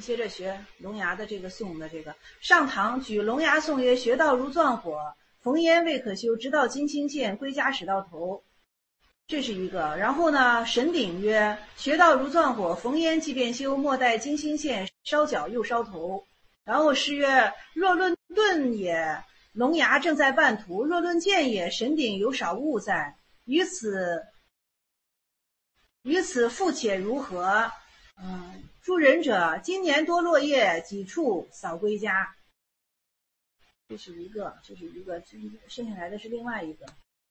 接着学龙牙的这个颂的这个上堂举龙牙颂曰：学道如钻火，逢烟未可休，直到金星现，归家始到头。这是一个。然后呢，神鼎曰：学道如钻火，逢烟即便休，莫待金星现，烧脚又烧头。然后诗曰：若论盾也，龙牙正在半途；若论剑也，神鼎有少物在。于此复且如何？诸仁者，今年多落叶，几处扫归家。这是一个，剩下来的是另外一个。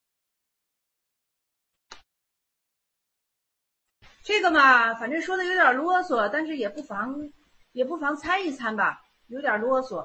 这个嘛，反正说的有点啰嗦，但是也不妨参一参吧，有点啰嗦。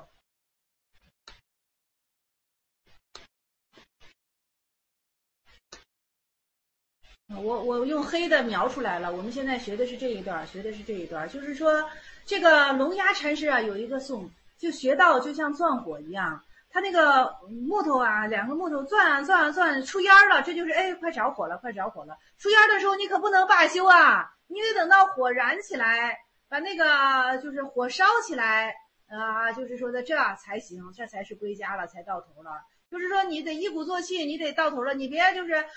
我用黑的描出来了。我们现在学的是这一段，就是说这个龙牙禅师啊，有一个颂，就学道就像钻火一样，他那个木头啊，两个木头钻出烟了，这就是快着火了。出烟的时候你可不能罢休啊，你得等到火燃起来，把那个就是火烧起来啊，就是说的这才行，这才是归家了，才到头了。就是说你得一鼓作气，你得到头了，你别就是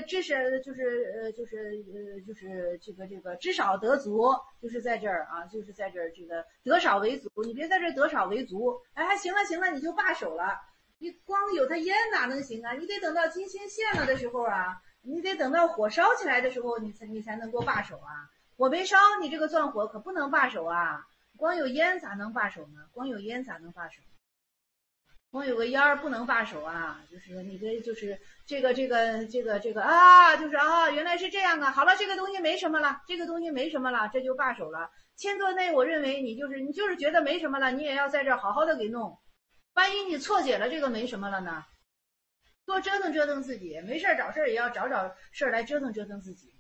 这个知少得足，就是在这儿啊，就是在这儿这个得少为足，你别在这儿得少为足。行了，你就罢手了。你光有它烟哪能行啊？你得等到金星现了的时候啊，你得等到火烧起来的时候，你才能够罢手啊。火没烧，你这个钻火可不能罢手啊。光有烟咋能罢手呢？光有个烟儿不能罢手啊，就是你的就是这个啊，就是啊，原来是这样啊。好了，这个东西没什么了，这就罢手了。千座内，我认为你就是觉得没什么了，你也要在这儿好好的给弄。万一你错解了这个没什么了呢？多折腾自己，没事找事也要找事来折腾自己。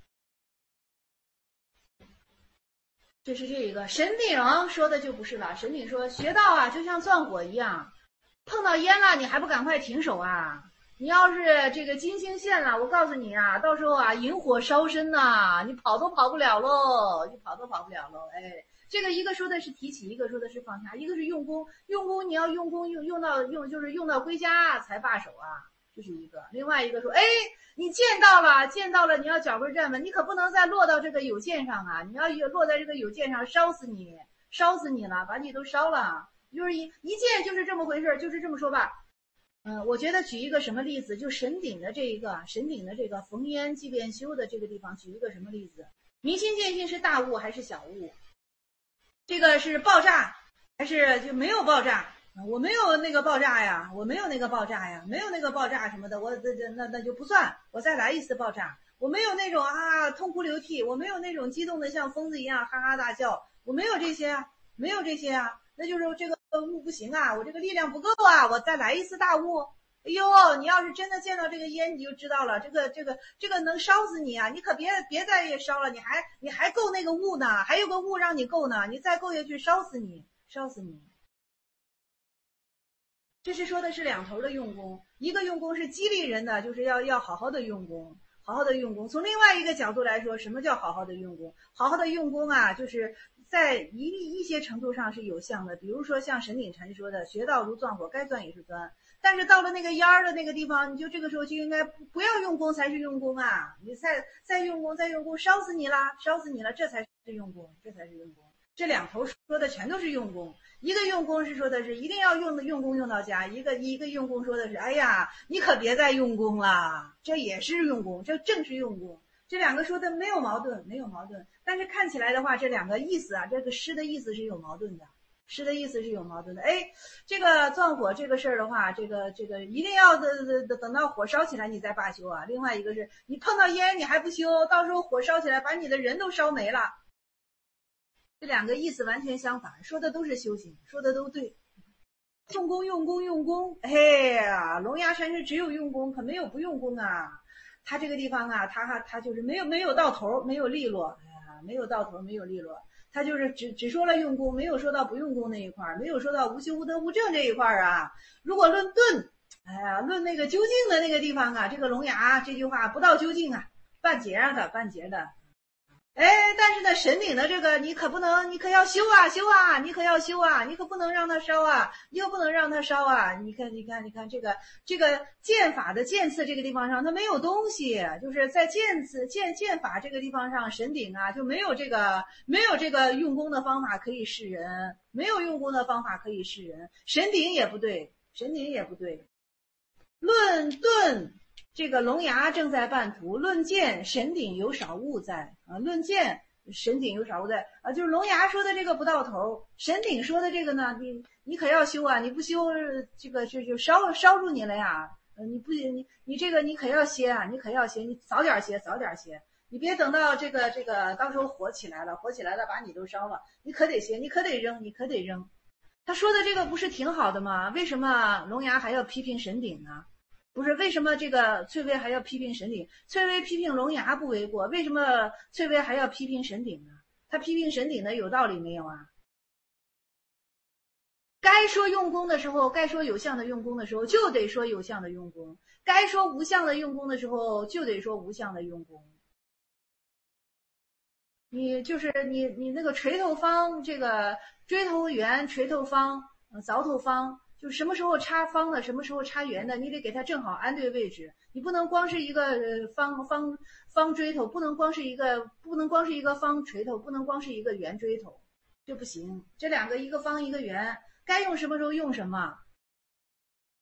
这是这一个。神鼎说的就不是了，神鼎说学道啊就像钻火一样，碰到烟了你还不赶快停手啊？你要是这个金星现了，我告诉你啊，到时候啊引火烧身呐，你跑都跑不了喽。这个一个说的是提起，一个说的是放下，一个是用功，你要用到归家才罢手啊，这是一个。另外一个说你见到了你要脚跟站稳，你可不能再落到这个有见上啊，你要落在这个有见上烧死你了，把你都烧了。就是一见就是这么回事，就是这么说吧。我觉得举一个什么例子，就神鼎的这个逢烟即便休的这个地方，举一个什么例子？明心见性是大悟还是小悟？这个是爆炸还是就没有爆炸？我没有那个爆炸呀，没有那个爆炸什么的，那就不算，我再来一次爆炸。我没有那种痛哭流涕，我没有那种激动的像疯子一样哈哈大笑，我没有这些啊，那就是这个悟不行啊，我这个力量不够啊，我再来一次大悟。哎呦，你要是真的见到这个烟，你就知道了，这个能烧死你啊！你可别再烧了，你还够那个悟呢，还有个悟让你够呢，你再够下去烧死你。这是说的是两头的用功，一个用功是激励人的，就是要好好的用功。从另外一个角度来说，什么叫好好的用功？好好的用功啊，就是在一些程度上是有效的。比如说像神鼎禅说的，学道如钻火，该钻也是钻。但是到了那个烟儿的那个地方，你就这个时候就应该不要用功才是用功啊！你再用功，烧死你了，这才是用功。这两头说的全都是用功。一个用功是说的是一定要用功用到家，一个用功说的是你可别再用功了，这也是用功，这正是用功。这两个说的没有矛盾，但是看起来的话，这两个意思啊，这个诗的意思是有矛盾的。这个钻火这个事儿的话，这个一定要等到火烧起来你再罢休啊。另外一个是你碰到烟你还不休，到时候火烧起来把你的人都烧没了。这两个意思完全相反，说的都是修行，说的都对。用功，龙牙禅师只有用功，可没有不用功啊。他这个地方啊，他就是没有到头，没有利落，他就是只说了用功，没有说到不用功那一块，没有说到无修无得无证这一块啊。如果论顿，论那个究竟的那个地方啊，这个龙牙这句话不到究竟啊，半截的。 哎，但是呢，神鼎的这个你可不能，你可要修啊修啊，你可要修啊，你可不能让它烧啊，你可不能让它烧啊。你看这个剑法的剑刺这个地方上，它没有东西，就是在剑法这个地方上，神鼎啊就没有这个用功的方法可以示人，没有用功的方法可以示人。神鼎也不对，神鼎也不对。论盾。这个龙牙正在半途，论剑神鼎有少误在啊。论剑神鼎有少误在啊，就是龙牙说的这个不到头，神鼎说的这个呢，你可要修啊，你不修这个就烧住你了呀。你不你这个你可要歇啊，你可要歇，你早点歇，你别等到这个到时候火起来了把你都烧了，你可得歇，你可得扔。他说的这个不是挺好的吗？为什么龙牙还要批评神鼎呢？不是，为什么这个翠微还要批评神鼎？翠微批评龙牙不为过，为什么翠微还要批评神鼎呢？他批评神鼎的有道理没有啊？该说用功的时候，该说有相的用功的时候，就得说有相的用功；该说无相的用功的时候，就得说无相的用功。你就是你那个垂头方，这个锥头圆、垂头方、凿头方。就什么时候插方的，什么时候插圆的，你得给它正好安对位置。你不能光是一个方锥头，不能光是一个方锤头，不能光是一个圆锥头，这不行。这两个一个方一个圆，该用什么时候用什么。